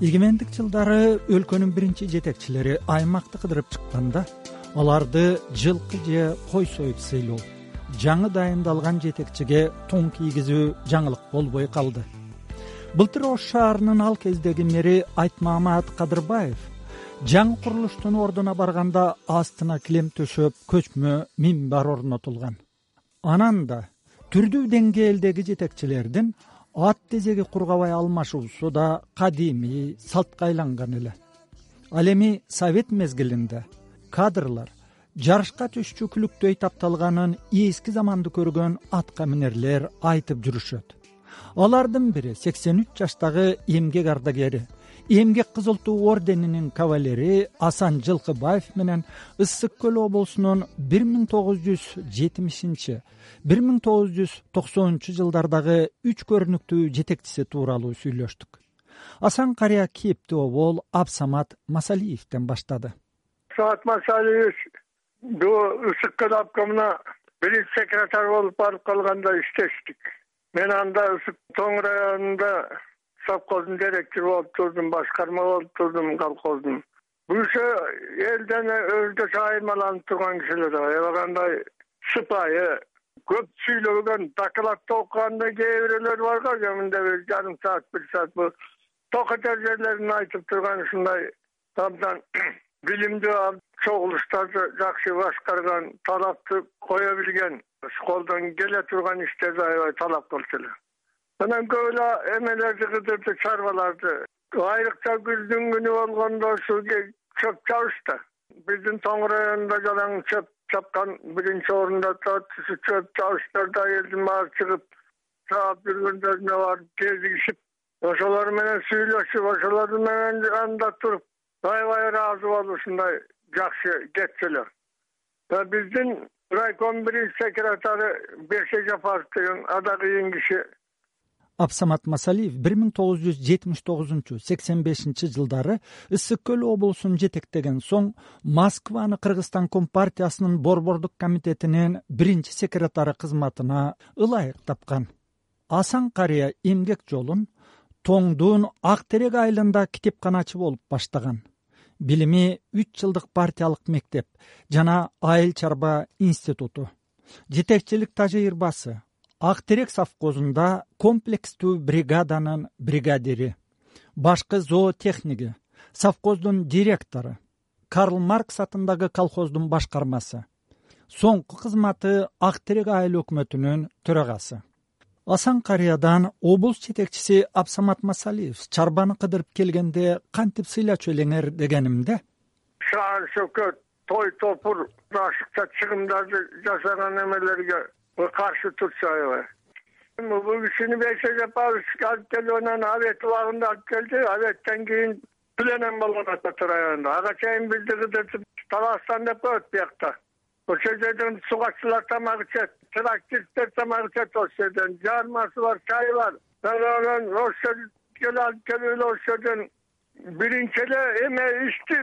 Эгемендик жылдары өлкөнүн биринчи жетекчилери аймакты кыдырып чыкканда аларды жылкы же кой союп сыйлоо, жаңы дайындалган жетекчиге тоң кийгизүү жаңылык болбой калды. Былтыр Ош шаарынын ал кездеги мэри Айтмамат Кадырбаев жаңы курулуштун ордуна барганда астына килем төшөп көчмө минбар орнотулган. Анан да түрдүү деңгээлдеги жетекчилердин ат тезеги кургабай алмашуусу да кадимий салтка айланган эле. Ал эми совет мезгилинде кадрлар жарышка түшчү күлүктөй тапталганын эски заманды көргөн атка минерлер айтып жүрүшөт. Алардын бири 83 жаштагы эмгек ардагери, эмгек кызыл туу орденинин кавалери Асан Жылкыбаев менен Ысык Көл облусунун 1970-1990 жылдардагы 3 көрүнүктүү жетекчиси тууралуу сүйлөштүк. Асан карыя кепти обол Абсамат Масалиевден баштады. Абсамат Масалиев Ысык Көл обкомуна биринчи секретарь болуп барып калганда иштештик. Мен анда Ысык Тоң районунда совхоздун директору болуп турдум, башкарма болуп турдум колхоздун. Буюрса элден өзгөчө айырмаланып турган кишилер, аябагандай сыпайы, көп сүйлөгөн, докладты окуганда кээ бирөөлөр барга, жамында бир жарым саат, 1 саат бул токотер жерлерин айтып турган ушундай абдан билимдүү, чогулуштарды жакшы башкарган, талапты кое билген, колдон келе турган иштерди аябай талап кылчу эле. Анан көп эле эмелерди кыдырды, чарбаларды. Айрыкча күздүн күнү болгондо ушу чөп чабышты. Биздин Тоң районунда жалаң чөп чапкан биринчи орунда турат. Чөп чабыштарда элдин баары чыгып, чаап жүргөндөрүнө барып кезигишип, ошолор менен сүйлөшүп, ошолор менен анда туруп, аябай ыраазы болуп ушундай жакшы кетчү эле. Биздин райком биринчи секретары Берше Жапаров деген ада кыйын киши. Абсамат Масалиев 1979-85 жылдары Ысык Көл облусун жетектеген соң Москваны Кыргызстан Компартиясынын борбордук комитетинин биринчи секретары кызматына ылайык тапкан. Асан карыя эмгек жолун Тоңдун Ак Терек айылында китепканачы болуп баштаган. Билими 3 жылдык партиялык мектеп жана айыл чарба институту. Жетекчилик тажрыйбасы Ак Терек совхозунда комплекстүү бригаданын бригадири, башкы зоотехниги, совхоздун директору, Карл Маркс атындагы колхоздун башкармасы. Соңку кызматы Ак Терек айыл өкмөтүнүн төрагасы. Асан карыядан облус жетекчиси Абсамат Масалиев чарбаны кыдырып келгенде кантип сыйлачу элеңер дегенимде, шаар шөкөт, той топур, ашыкча чыгымдарды жасаган эмелерге каршы турчу аябай. Бул кишини Берше Жапаров алып келип, анан авет убагында алып келди. Аветтен кийин пленен болгон Ата районунда. Ага чейин бизди кыдыртып Таластан деп коет биякта. Ошол жерден сугакчылар тамак ичет, трактористтер тамак ичет, ошол жерден жармасы бар, чай бар. Анан ошол жерге алып келип, ошол жерден биринчи эле эме ичти,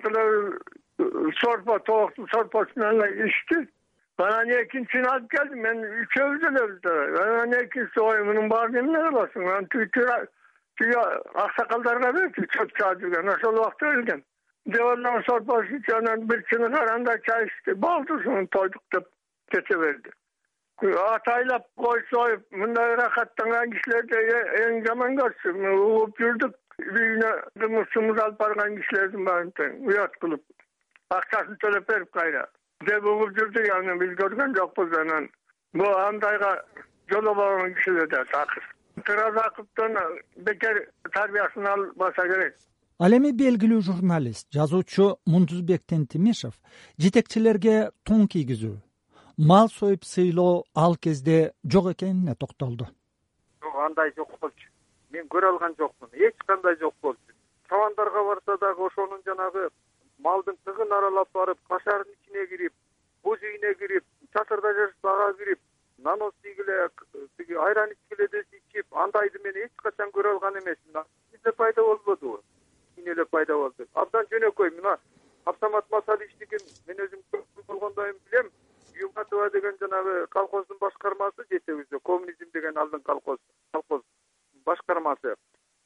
сорпо, тооктун сорпосу менен ичти. Анан экинчисин алып келдим, мен үчөөбүз элебиз да. Анан экинчиси мунун баарын эмне кыласың? Анан тиги аксакалдарга берди, чөп чаап жүргөн, ошол убакта өлгөн. Девалдан сорпосы анан бир чыны каранда чай ичти, болду, шуну тойдук деп кете берди. Атайлап кой союп, мындай рахаттанган кишилерди эң жаман көрчү. Угуп жүрдүк, үйүнө кымызды алып барган кишилердин баарын тең уят кылып, акчасын төлөп берип кайра деп угуп жүрдүк, анан биз көргөн жокпуз. Анан бул андайга жолобогон кишилерде такыр. Тыразаковдон бекер тарбиясын албаса керек. Ал эми белгилүү журналист, жазуучу Мундузбек Тентимишев жетекчилерге тоң кийгизүү, мал союп сыйлоо ал кезде жок экенине токтолду. Андай жок болчу. Мен көрө алган жокмун. Эч кандай жок болчу. Чабандарга барса дагы ошонун жанагы малдын тыгын аралап барып, кашардын ичине кирип, буз үйүнө кирип, чатырда жатып ага кирип, нанос ийгиле, айран ичкиле десе ичип, андайды мен эч качан көрө алган эмесмин. Бизде пайда болбодубу? Кийин эле пайда болду. Абдан жөнөкөй. Мына Абсамат Масалиевдикин мен өзүм болгондойм билем. Югатова деген жанагы колхоздун башкармасы жетебизде, коммунизм деген алдын колхоз башкармасы.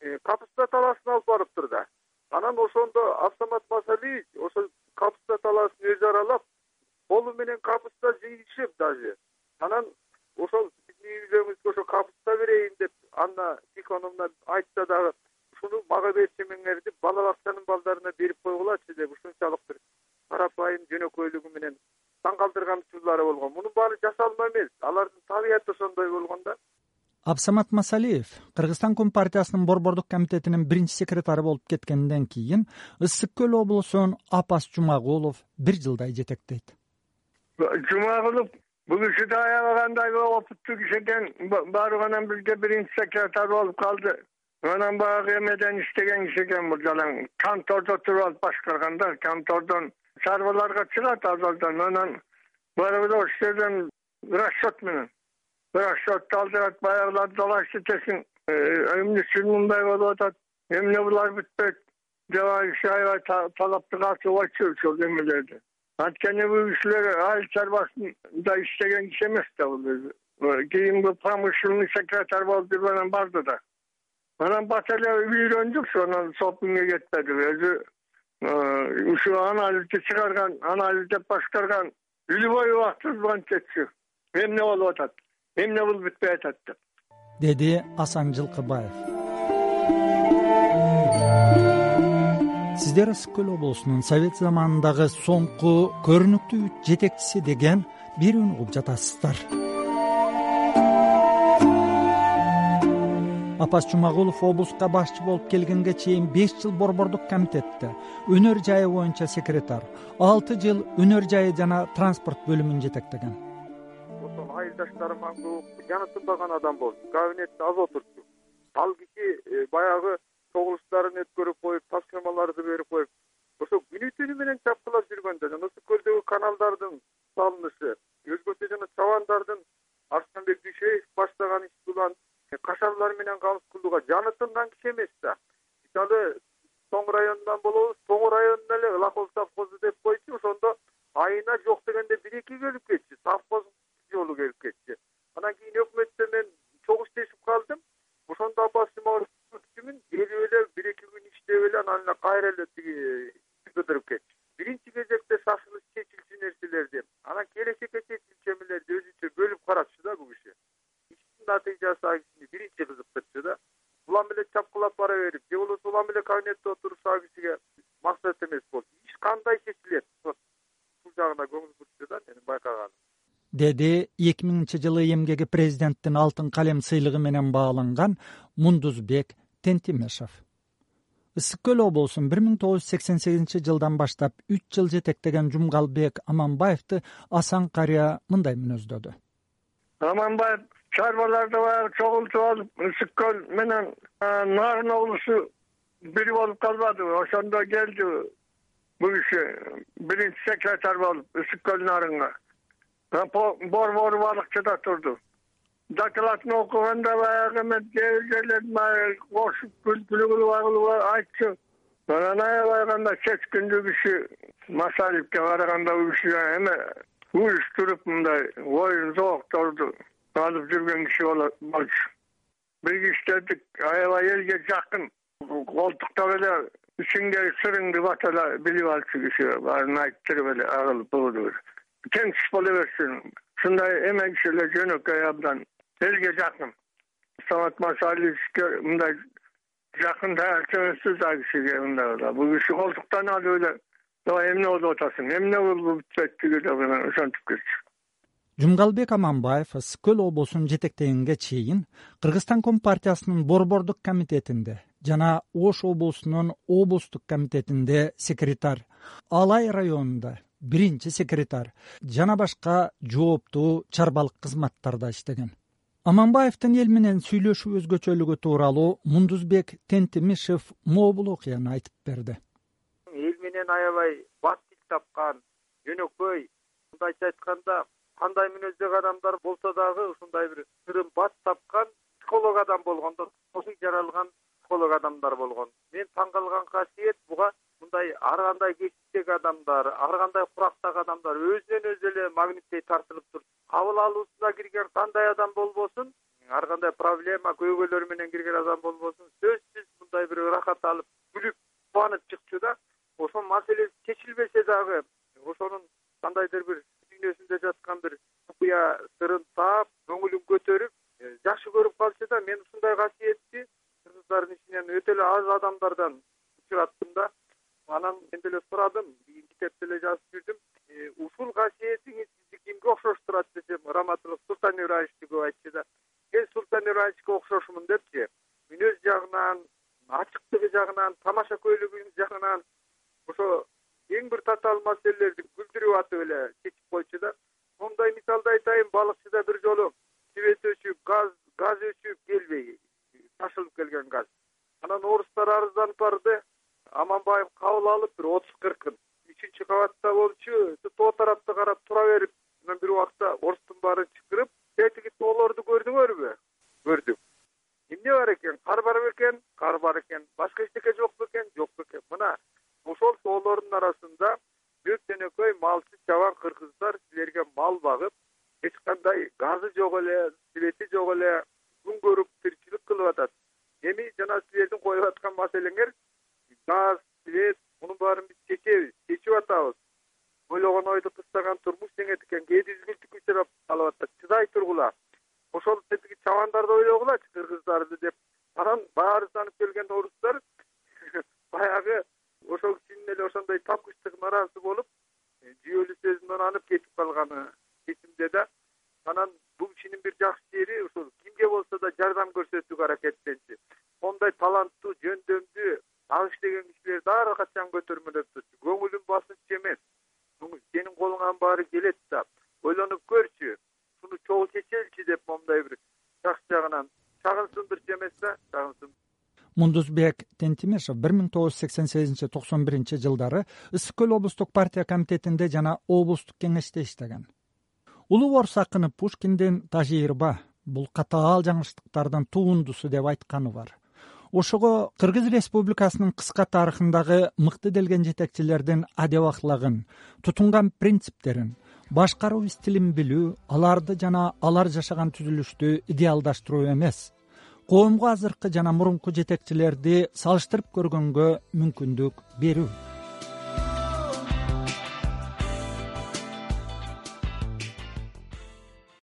Капуста талаасына алып барыптыр да. Анан ошондо Абсамат Масалиевич ошо Капуста талаасын өзү аралап, колу менен капуста жыйышып даже. Анан ошол биздин үйлөрүбүзгө ошо капуста берейин деп Анна Тихоновна айтса дагы, ушуну мага берчимиңер деп бала бакчанын балдарына берип койгулачы деп ушунчалык бир карапайым жөнөкөйлүгү менен таң калтырган учурлары болгон. Мунун баары жасалма эмес. Алардын табияты ошондой болгон да. Абсамат Масалиев Кыргызстан Компартиясынын Борбордук комитетинин биринчи секретары болуп кеткенден кийин Ысык Көл облусун Апас Жумагулов бир жылдай жетектейт. Жумагулов бул киши да аябагандай опуттуу кишиден барганан бирге биринчи секретар болуп калды. Анан баягы эмеден иштеген киши экен бул жалаң. Контордо туруп алып башкарганда, контордон чарбаларга чыгат азалдан. Анан барыбыз ошол жерден расчет менен расчетты алдырат, баягыларды далашты тесин. Эмне үчүн мындай болуп атат? Эмне булар бүтпөйт? Жабайы киши аябай талапты катып айтчу ошол эмелерди. Анткени бул кишилер айыл чарбасында иштеген киши эмес да бул өзү. Кийин бул промышленный секретарь болуп жүргөнөн барды да. Анан бат эле үйрөндүк, сонун сопунга кетпеди. Өзү ушу анализди чыгарган, анализ деп башкарган любой убакыт банкетчи. Эмне болуп атат? Эмне бул бүтпөй атат деп. Деди Асан Жылкыбаев. Сиздер Ысык Көл облусунун Совет заманындагы соңку көрүнүктүү жетекчиси деген бирин угуп жатасыздар. Апас Жумагулов облуска башчы болуп келгенге чейин 5 жыл Борбордук комитетте өнөр жайы боюнча секретар, 6 жыл өнөр жайы жана транспорт бөлүмүн жетектеген. Ошол айылдаштарыман көп жаны тынбаган адам болду. Кабинетте аз отурчу. Ал киши баягы чогулуштарын өткөрүп коюп, тапшырмаларды берип коюп, ошо күнү түнү менен чапкылап жүргөндө, жана Ысык Көлдөгү каналдардын салынышы, өзгөчө жана чабандардын Арсланбек Дүйшеев баштаган иш булан кашарлар менен камсыз кылууга жаны тынган киши эмес да. Мисалы Тоң районунан болобуз, Тоң районуна эле Лакол совхозу деп койчу, ошондо айына жок дегенде 1-2 келип кетчү, совхоз жолу келип кетчү. Анан кийин өкмөттө мен чогуш тешип калдым. Ошондо апасымын келип эле 1-2 күн иштеп эле анан кайра эле тиги кыдырып кетчү. Биринчи кезекте шашылыш чечилчү нерселерди, анан келечекке чечилчү эмелерди өзүнчө бөлүп карапчы да бул киши. Натыйжасы биринчи кызыктырчу да. Улам эле чапкылап бара берип, же болбосо улам эле кабинетте отуруп кишиге максат эмес болду. Иш кандай чечилет? Бул жагына көңүл бурчу да менин байкаганым. Деди 2000-жылы эмгеги президенттин алтын калем сыйлыгы менен бааланган Мундузбек Тентимешев. Ысык Көл облусун 1988-жылдан баштап 3 жыл жетектеген Жумгалбек Аманбаевди Асан карыя мындай мүнөздөдү. Аманбаев чарбаларды баягы чогултуп алып, Ысык Көл менен Нарын облусу бири болуп калбады. Ошондо келди бул киши биринчи секретарь болуп Ысык Көл Нарынга. Бор балыкчыда турду. Докладын окуганда баягы мен жерлерин кошуп күлүп айтчу. Анан аябай кандай чечкиндүү киши Масалиевке караганда бул киши эме уюштуруп мындай оюн зоокторду алып жүргөн киши болчу. Бир иштедик, аябай элге жакын. Колтуктап эле ичиңдеги сырыңды батала билип алчу киши, баарын айттырып эле агыл бууду. Теңсиз боло берсин. Ушундай эме кишилер жөнөкөй абдан элге жакын. Самат Масалиевке мындай жакын таасирсиз кишиге мындай. Бул киши колтуктан алып эле эмне болуп атасың, эмне болуп бүттүгү деп ошентип кетчү. Жумгалбек Аманбаев Ысык Көл облусун жетектегенге чейин Кыргызстан Компартиясынын Борбордук комитетинде жана Ош облусунун облустук комитетинде секретарь, Алай районунда биринчи секретарь жана башка жооптуу чарбалык кызматтарда иштеген. Аманбаевдин эл менен сүйлөшүү өзгөчөлүгү тууралуу Мундузбек Тентимешев могул окуяны айтып берди. Эл менен аябай бат тил тапкан, жөнөкөй, мындайча айтканда кандай мүнөздөгү адамдар болсо дагы ушундай бир сырым бат тапкан психолог адам болгондо, ошо жаралган психолог адамдар болгон. Мен таң калган касиет буга мындай ар кандай кесиптеги адамдар, ар кандай курактагы адамдар өзүнөн өзү эле магниттей тартылып туруп, кабыл алуусуна кирген кандай адам болбосун, ар кандай проблема, көйгөйлөр менен кирген адам болбосун, сөзсүз мындай бир ырахат алып күлүп кубанып чыкчу да. Ошол маселе чечилбесе дагы ошонун кандайдыр бир дүйнөсүндө жаткан бир купуя сырын таап, көңүлүн көтөрүп, жакшы көрүп калчу да. Мен ушундай касиетти кыргыздардын ичинен өтө эле аз адамдардан учураттым да. Анан мен деле сурадым, китепте эле жазып жүрдүм. Ушул касиетиңиз сизди кимге окшоштурат десем, Раматылык Султан Ибраевичти көп айтчу да. Мен Султан Ибраевичке окшошмун депчи. Мүнөз жагынан, ачыктыгы жагынан, тамашакөйлүгү жагынан ошо эң бир татаал маселелерди күлдүрүп атып эле чечип койчу да. Мондай мисалды айтайын, балыкчыда бир жолу свет өчүп, газ өчүп келбей, ташылып келген газ. Анан орустар арызданып барды. Аманбаев кабыл алып бир 30-40 3-чү кабатта болчу. Тоо тарапты карап тура берип, анан бир убакта орустун баары чыкырып, "Тетиги тоолорду көрдүңөрбү?" Көрдүк. Эмне бар экен? Кар бар бекен? Кар бар экен. Башка эчтеке жок бекен? Жок бекен. Мына ошол тоолордун арасында бөктөнөкөй малчы чабан кыргыздар силерге мал багып, эч кандай газы жок эле, свети жок эле, күн көрүп тиричилик кылып атат. Эми жана силердин коюп аткан маселеңер газ, свет, мунун баарын биз чечип атабыз. Ойлогон ойду кыстаган турмуш деңет экен, кээде үзгүлтүккө чыгып калып атат. Чыдай тургула. Ошол тетиги чабандарды ойлогулачы кыргыздарды деп. Анан баары санып келген орустар баягы ошол кишинин эле ошондой тапкычтык наразы болуп, жүйөлүү сөзүнөн анып кетип калганы эсимде да. Анан бул кишинин бир жакшы жери ошол кимге болсо да жардам көрсөтүүгө аракеттенчү. Ондай таланттуу, жөндөмдүү, ак иштеген кишилерди ар качан көтөрмөлөп турчу. Көңүлүн басынчы эмес. Сенин колуңан баары келет да. Ойлонуп көрчү. Шуну чогуу чечеличи деп момундай бир жакшы жагынан чагынсындырчу эмес да, чагынсын. Мундузбек Тентимешов 1988-91 жылдары Ысык Көл облустук партия комитетинде жана облустук кеңеште иштеген. Улуу Орус акыны Пушкиндин "Тажирба" бул катаал жаңылыштыктардын туундусу деп айтканы бар. Ошого Кыргыз Республикасынын кыска тарыхындагы мыкты делген жетекчилердин адеп аклагын, тутунган принциптерин, башкаруу стилин билүү, аларды жана алар жашаган түзүлүштү идеалдаштыруу эмес, коомго азыркы жана мурунку жетекчилерди салыштырып көргөнгө мүмкүндүк берүү.